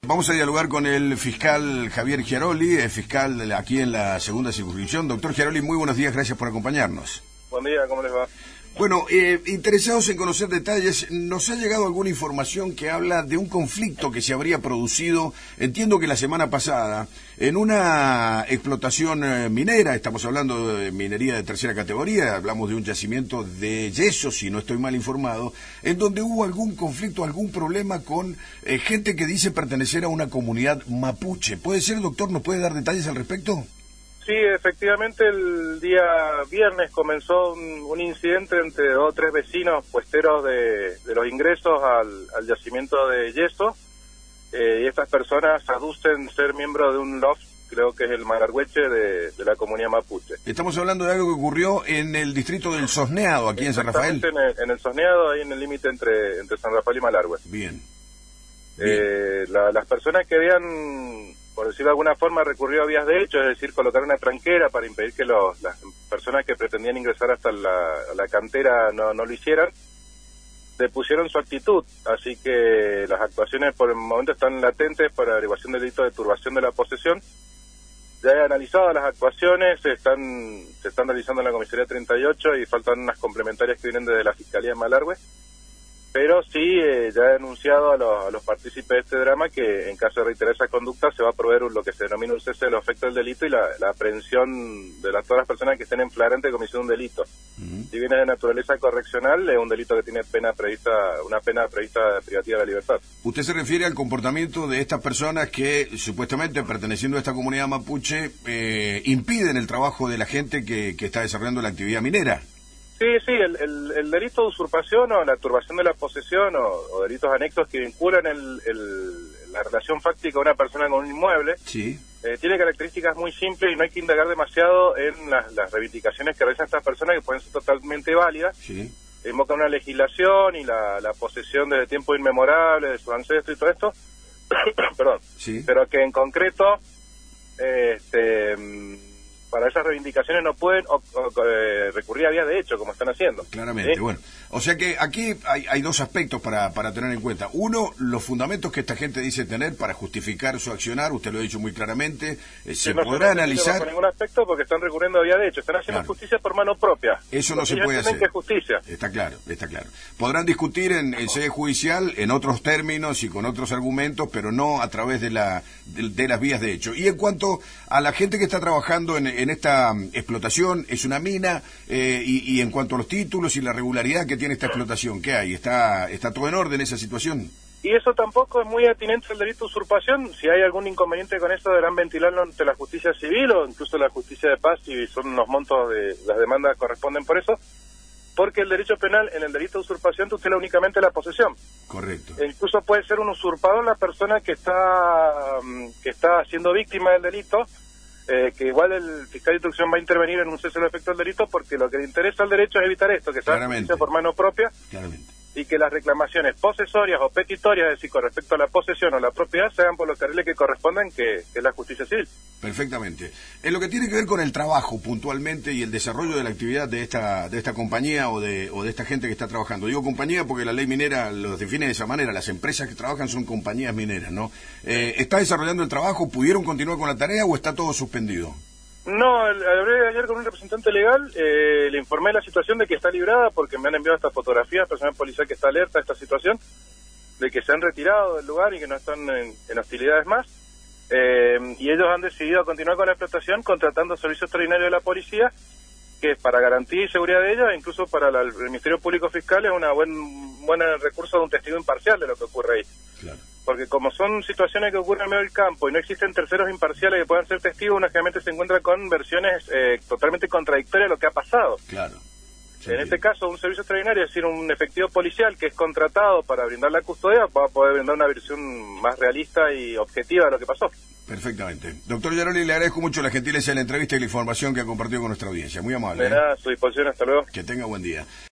Vamos a dialogar con el fiscal Javier Chiaroli, el fiscal aquí en la segunda circunscripción. Doctor Chiaroli, muy buenos días, gracias por acompañarnos. Buen día, ¿cómo les va? Bueno, interesados en conocer detalles, nos ha llegado alguna información que habla de un conflicto que se habría producido, entiendo que la semana pasada, en una explotación minera. Estamos hablando de minería de tercera categoría, hablamos de un yacimiento de yeso, si no estoy mal informado, en donde hubo algún conflicto, algún problema con gente que dice pertenecer a una comunidad mapuche. ¿Puede ser, doctor? ¿Nos puede dar detalles al respecto? Sí, efectivamente el día viernes comenzó un incidente entre dos o tres vecinos puesteros de los ingresos al yacimiento de yeso, y estas personas aducen ser miembros de un LOF, creo que es el Malargüeche de la comunidad mapuche. Estamos hablando de algo que ocurrió en el distrito del Sosneado, aquí en San Rafael. En el Sosneado, ahí en el límite entre San Rafael y Malargüe. Bien. Las personas que habían, por decirlo de alguna forma, recurrió a vías de hecho, es decir, colocar una tranquera para impedir que las personas que pretendían ingresar hasta la cantera no lo hicieran, depusieron su actitud, así que las actuaciones por el momento están latentes para averiguación del delito de turbación de la posesión. Ya he analizado las actuaciones, se están realizando en la comisaría 38 y faltan unas complementarias que vienen desde la Fiscalía de Malargüe. Pero sí, ya he denunciado a los partícipes de este drama que en caso de reiterar esa conducta se va a proveer lo que se denomina un cese de los efectos del delito y la aprehensión de todas las personas que estén en flagrante comisión de un delito. Si viene de naturaleza correccional, es un delito que tiene una pena prevista privativa de la libertad. ¿Usted se refiere al comportamiento de estas personas que, supuestamente perteneciendo a esta comunidad mapuche, impiden el trabajo de la gente que está desarrollando la actividad minera? Sí, el delito de usurpación o la turbación de la posesión o delitos anexos que vinculan la relación fáctica de una persona con un inmueble, sí. Tiene características muy simples y no hay que indagar demasiado en las reivindicaciones que realizan estas personas, que pueden ser totalmente válidas. Sí. Invocan una legislación y la posesión desde tiempo inmemorable de sus ancestros y todo esto, perdón, sí. Pero que en concreto para esas reivindicaciones no pueden recurrir a vías de hecho, como están haciendo. Claramente, ¿sí? Bueno. O sea que aquí hay dos aspectos para tener en cuenta. Uno, los fundamentos que esta gente dice tener para justificar su accionar, usted lo ha dicho muy claramente, se podrá analizar... No ningún aspecto porque están recurriendo a vía de hecho, están haciendo justicia por mano propia. Eso no se puede hacer. Que es justicia. Está claro. Podrán discutir en sede judicial, en otros términos y con otros argumentos, pero no a través de las vías de hecho. Y en cuanto a la gente que está trabajando en esta explotación, es una mina, y en cuanto a los títulos y la regularidad que tiene esta explotación, ¿qué hay? ¿Está todo en orden esa situación? Y eso tampoco es muy atinente al delito de usurpación. Si hay algún inconveniente con esto, deberán ventilarlo ante la justicia civil o incluso la justicia de paz, si son los montos de las demandas corresponden por eso, porque el derecho penal, en el delito de usurpación, tutela únicamente la posesión. Correcto. E incluso puede ser un usurpador la persona que está siendo víctima del delito, que igual el fiscal de instrucción va a intervenir en un cese de los efectos del delito, porque lo que le interesa al derecho es evitar esto, que se haga justicia por mano propia. Claramente. Y que las reclamaciones posesorias o petitorias, es decir, con respecto a la posesión o la propiedad, se hagan por los carriles que correspondan, que es la justicia civil. Perfectamente. En lo que tiene que ver con el trabajo puntualmente y el desarrollo de la actividad de esta compañía o de esta gente que está trabajando. Digo compañía porque la ley minera los define de esa manera. Las empresas que trabajan son compañías mineras, ¿no? ¿Está desarrollando el trabajo? ¿Pudieron continuar con la tarea o está todo suspendido? No, hablé ayer con un representante legal, le informé la situación de que está librada porque me han enviado estas fotografías, personal policial que está alerta a esta situación, de que se han retirado del lugar y que no están en hostilidades más, y ellos han decidido continuar con la explotación contratando servicio extraordinario de la policía, que para garantía y seguridad de ellos, e incluso para el Ministerio Público Fiscal, es una buen recurso de un testigo imparcial de lo que ocurre ahí. Claro. Porque como son situaciones que ocurren en medio del campo y no existen terceros imparciales que puedan ser testigos, uno generalmente se encuentra con versiones totalmente contradictorias de lo que ha pasado. Claro. En este caso, un servicio extraordinario, es decir, un efectivo policial que es contratado para brindar la custodia, va a poder brindar una versión más realista y objetiva de lo que pasó. Perfectamente. Doctor Chiaroli, le agradezco mucho la gentileza de la entrevista y la información que ha compartido con nuestra audiencia. Muy amable. De nada, a su disposición, hasta luego. Que tenga buen día.